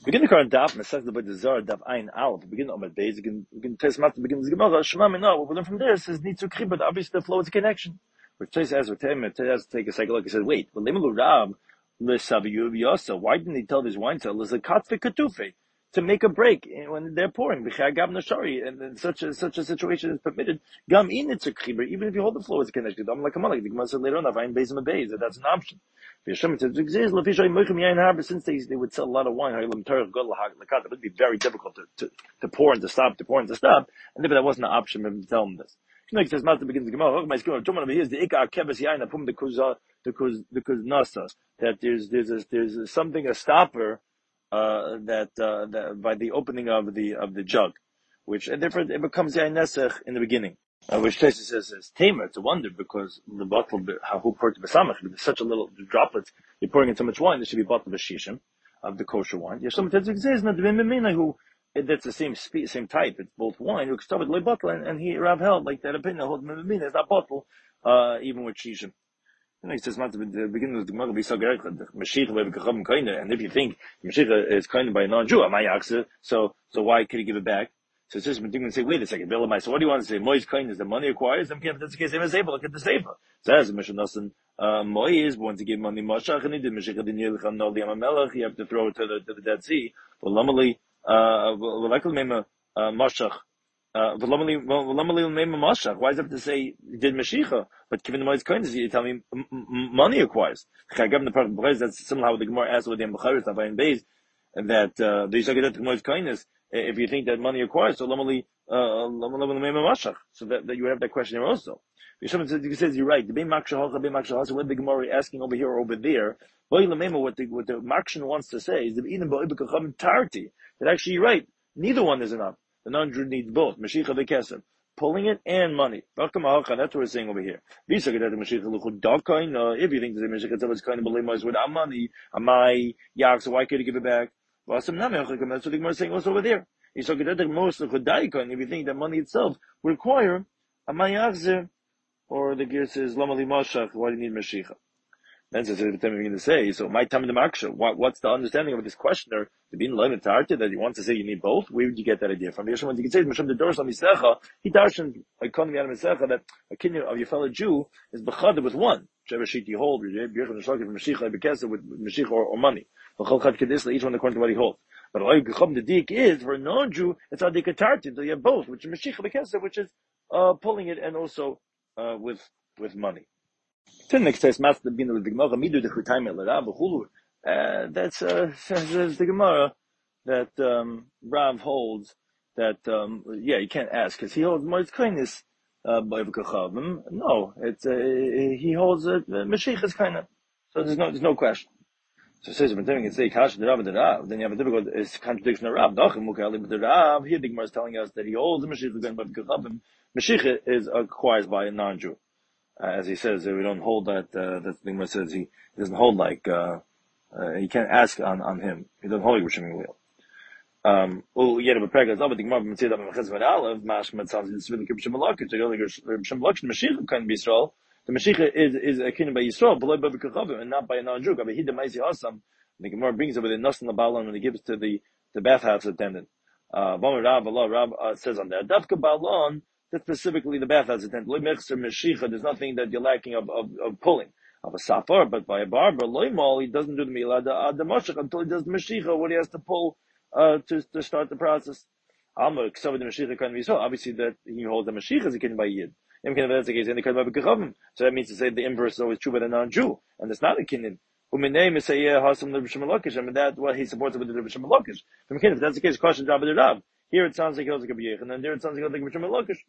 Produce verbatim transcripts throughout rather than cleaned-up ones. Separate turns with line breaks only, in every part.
Begin the current daf, and it says the way the Zara daf ein out. Begin on the base. You can test master begins the Gemara. Shema mina. What we learn from there says need to keep, but obviously the flow is a connection. Which says as with him, it has to take a second look. He said, wait, but lemelu rab lesaviyu v'yasa. Why didn't he tell this wine seller is a katfe katufe to make a break when they're pouring? B'chagam nashari, and then such a such a situation is permitted. Gam in it's a chiber, even if you hold the flow as a connection. I'm like a malak. The Gemara said later on, I've base and base. That's an option. Since they, they would sell a lot of wine, it would be very difficult to, to, to pour and to stop, to pour and to stop. And if that wasn't an option, maybe tell them this. Here's the ikar keves yain apum the kuz the kuz the kuz nasa, that there's there's a, there's a, something a stopper uh, that uh, that by the opening of the of the jug, which and therefore it becomes yain nesach in the beginning. Uh, which Tosfos says is tamer. It's a wonder because the bottle who poured the besamach, there's such a little droplets. You're pouring in so much wine. There should be a bottle of shishim of the kosher wine. There's some that exists not the bimimina who that's the same spe- same type. It's both wine. You start with loy bottle, and, and he Rav held like that opinion. Hold bimimina is not bottle, uh, even with shishim. You know, he says not to the beginning of the Gemara be so great. Mashiach will be kachem kaina, and if you think Mashiach is kaina by a non-Jew, am I yakse? So so why could he give it back? So it's just going to say, wait a second, Bill, so what do you want to say? Moi's coin is the money acquires them. If that's the case, he's able. Look at the sefer. So as a mission, nothing. Moi is born to give money. Mashach and he did Mashach the Nilcham no the Amamelach. You have to throw it to the to the Dead Sea. Well, Lamali, uh, Valakal Mema Mashach. Uh, Valamali, Valamali Mema Mashach. Why does it have to say did Mashiach? But given the Moi's coin, you tell me money acquires. I give the part of the that's somehow the Gemara asked with the Ambacharis of Ayin Beis, and that uh, the Yisrael the Moi's kindness. If you think that money acquires, so lamali, uh, so that, that you have that question here also. Yisrael says you're right. The Bein Maksha Halcha, Bein Maksha Halcha, what the Gemara asking over here or over there, what the, what the Makshan wants to say is that actually you're right. Neither one is enough. The non-Jew needs both. Mashiach v'kesef. Pulling it and money. That's what we're saying over here. If you think that the Mashiach is kind of believers without money, am I yak, so why could you give it back? That's what the Gemara is saying also over there. If you think that money itself would require a mayachzer, or the gear says lamali mashach, why do you need mashiach? Then says every time you're going to say, so my time in the maksha. What, what's the understanding of this questioner? To be in line with Tarta that he wants to say you need both. Where would you get that idea from? Yeshua, you can say Mishum the Dorsal Misecha. He darshan economy out of Misecha that a kinyan of your fellow Jew is bechada with one. Whichever sheet you hold, you're going to shlag from Mashiach Bekesa with Mashiach or, or money. Each one according to what he holds. But the dik is for a non-Jew, it's adik Tarta. So you have both, which is Mashiach Bekesa, which is uh, pulling it and also uh, with with money. The next test, master the bin with the Gemara, midu the chutayim el Rav uh That's uh, says the Gemara that um, Rav holds that um, yeah, you can't ask because he holds Moitz kindness uh, by v'kachavim. No, it's uh, he holds uh, Mashiach is kind of so there's no there's no question. So it says when doing it say kash the Rav the Rav, then you have a difficult it's contradiction of Rav. Dachim mukali but the Rav here the Gemara is telling us that he holds the Mashiach is by v'kachavim. Mashiach is acquired by a non-Jew. Uh, as he says, we don't hold that, uh, that the Gemara says he doesn't hold like, uh, uh, you can't ask on, on him. He doesn't hold like Rishim Wheel. Um, well, yet of a practice, but the Gemara, Mitzvah, Mechazvan Aleph, Mashmat sounds it's really Rishim Malakit, so you only Rishim Malakit, Mashiach can be Yisrael. The Mashiach is, is a kingdom by Yisrael, but like by Kachavim, and not by a non-Jew. But he the Maisi Asam, the Gemara brings over the Nas and the Balan when he gives to the, the bathhouse attendant. Uh, Bamar Rav, Allah, Rav, uh, says on there, Dafka Balan, that specifically the bathhouse attendant. Loy mechzer meshicha, there's nothing that you're lacking of, of, of pulling. Of a safar, but by a barber, loy mal, he doesn't do the milah, the, the mashach, until he does the meshicha, what he has to pull, uh, to, to start the process. Alma, ksav the meshicha can be so. Obviously that he holds the meshicha as a kin by yid. Im kin that's the case, and the kin by gekhavim. So that means to say the inverse is always true by the non-Jew. And it's not a kinin. Uminei misayeh hasam l'b'shem malakish. I mean, that, well, he supports it with the l'b'shem malakish. If that's the case, question job of the Rav. Here it sounds like he holds like a b'yech, and then there it sounds like he holds like a b'shem malakish.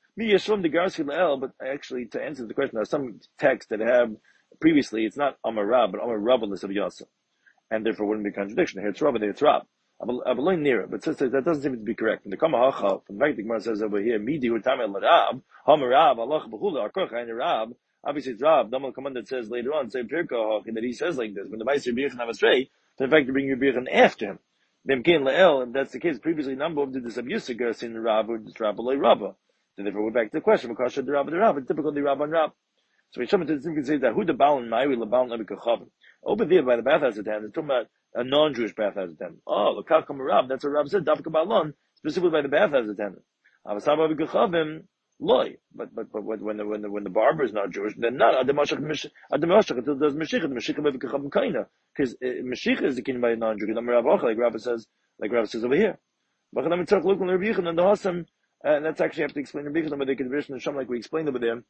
But actually, to answer the question, there are some texts that have previously it's not Amar Rab, but Amar Rabbalis of Yasa, and therefore wouldn't be a contradiction. Here it's Rab, and there it's Rab. Abaloi near it, but since that doesn't seem to be correct. And the Kamahacha, from the fact the Gemara says over here, Midi Utamel Rab, Hamar Rab, Allah Bahula, Arkocha, and Rab. Obviously, it's Rab. Damal Command that says later on, say Pirka, that he says like this. When the Meister Birchan have astray, in fact, to bring your Birchan after him. Bimkin Lael, and that's the case. Previously, number of did this abusigas in Rab or this Rabbaloi Rabba. So therefore, we're back to the question, because the Rab the Rab, it's typically Rab on Rab. So we should can say that who the Baal and Nairi, the Baal and Abikachavim. Over there by the bathhouse attendant, it's talking about a non-Jewish bathhouse attendant. Oh, the Kakam Rav, that's what Rav said, Dafka Balon, specifically by the bathhouse attendant. Avasaba B'Gechavim, Loy. But, but, but when the, when the, when the barber is not Jewish, then not Adamashach, Adamashach, until there's Mashiach, the Mashiach by B'Gechavim Kaina. Because Mashiach is the king by a non-Jew. Like Rav says, like Rav says over here. But then we talk looking at Rabbi Yechon and the Hassam, and that's actually have to explain Rabbi Yechon, but they can be written in Sham like we explained over there,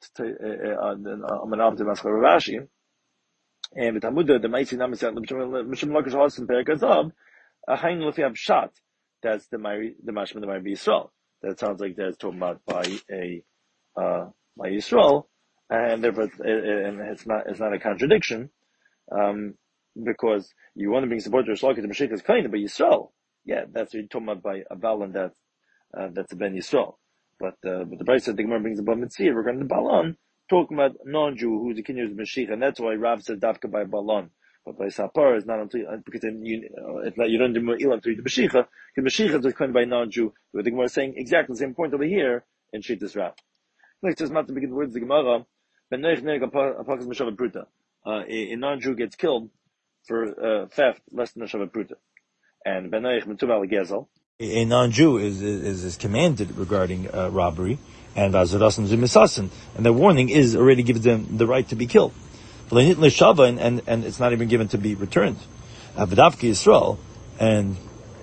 on an opposite Maskar Ravashi. And with Hamuda, the Maisi Namisat, Mishim Lakish Hassam Perikazab, a Hain Lefiab Shat, that's the Mari, the Mashman, the Mari Yisrael. That sounds like that's talking about by a, uh, by Yisrael, and therefore, and it's not, it's not a contradiction, um, because you want to bring support to Yisrael because the Mashiach is kind of by Yisrael. Yeah, that's what you're talking about by a Balan that's, uh, that's a Ben Yisrael. But, uh, but the Brayso said the Gemara brings the Bal Mitzvah regarding the Balan, talking about non-Jew who's the Kinyan of Mashiach, and that's why Rav says Dafka by Balan. But by Sapar is not until, because then you, uh, it's not, you don't do Ilam until you do Mashiach, because Mashiach is kind by non-Jew. But the Gemara is saying exactly the same point over here in Shittas Rav. Next, just not to begin the words of the Gemara, Ben Neich Neich Apakas Meshavat Pruta. Uh, a non-Jew gets killed for, uh, theft less than a Shavat Pruta. And Ben Neich Metuval Gezel. A non-Jew is, is, is commanded regarding, uh, robbery, and Vazarasan Zumisasan. And the warning is already gives them the right to be killed. And, and, and it's not even given to be returned. Avdavka Yisrael, and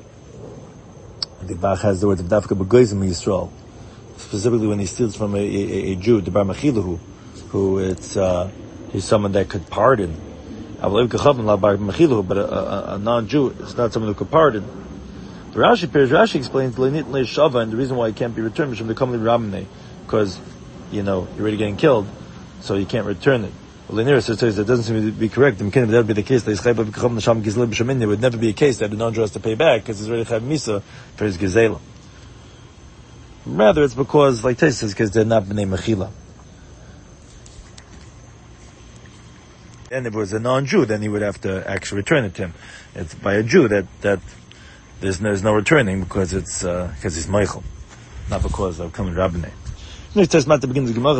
the Bach has the word Avdavka B'Goizim Yisrael, specifically when he steals from a, a, a Jew, the Bar Mechilahu, who it's, uh, he's someone that could pardon. But a, a, a non-Jew is not someone who could pardon. The Rashi, Rashi explains, and the reason why it can't be returned is because, you know, you're already getting killed, so you can't return it. Well, the says that doesn't seem to be correct. That would be the case. There would never be a case that the non-Jew has to pay back because he's already chayav misa for his gezela. Rather, it's because, like Tais says, because they're not b'nei mechila. And if it was a non-Jew, then he would have to actually return it to him. It's by a Jew that that there's no, there's no returning because it's uh, because he's Michael, not because of coming Rabbinay. Next test matter begins the Gemara.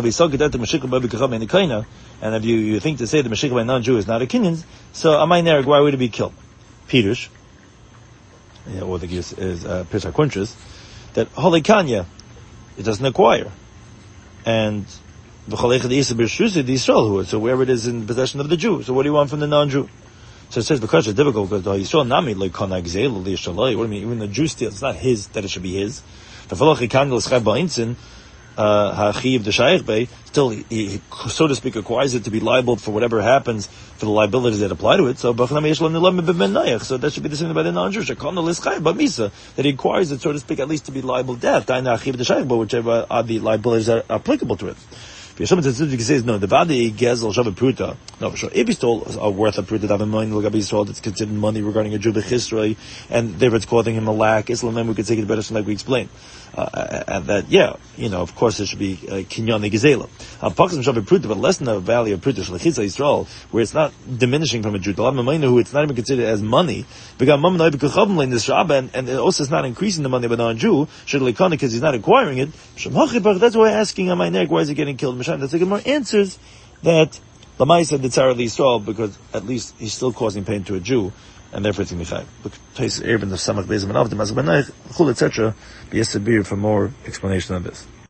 And if you, you think to say the Mashiach by non-Jew is not a Kenyan, so Amay Nereg, why would it be killed? Peter's, yeah, or the is, is uh, Pesach Kuntres, that Holy Kanya, it doesn't acquire. And so wherever it is in possession of the Jew, so what do you want from the non-Jew? So it says because it's difficult because the Yisrael Nami like Kana Gzelu Li what do you mean? Even the Jew steals, it's not his that it should be his. The Falochi Kandel Schai Ba'insin, uh, Hachiv the Shaykh Bay, still he, he, so to speak, acquires it to be liable for whatever happens for the liabilities that apply to it. So so that should be the same by the non-Jew. That he acquires it, so to speak, at least to be liable death. Whichever are the liabilities that are applicable to it. If someone says no, the vadi gezel shavu pruta. No, for sure. If he stole a worth of pruta, that have money look up he stole, it's considered money regarding a Jew b'chisrei, and therefore it's causing him a lack. Islam, then we could take it better, like we explained. Uh, and that, yeah, you know, of course, it should be kinyan gezela. Pakism shavu pruta, but less than the value of pruta shlechitza Yisrael, where it's not diminishing from a Jew. The lav who it's not even considered as money. Because mam noi b'kachavim in this Shabbat, and it also is not increasing the money of a non-Jew. Should lekana because he's not acquiring it. That's why asking on my neck, why is he getting killed? That's like more answers that Lamai said the Tzara Yisrael because at least he's still causing pain to a Jew, and therefore it's Michai. Look, Tais Erben of Samach Bezim and Avdim Azbanai, Chul, et cetera. Be Yesabir for more explanation of this.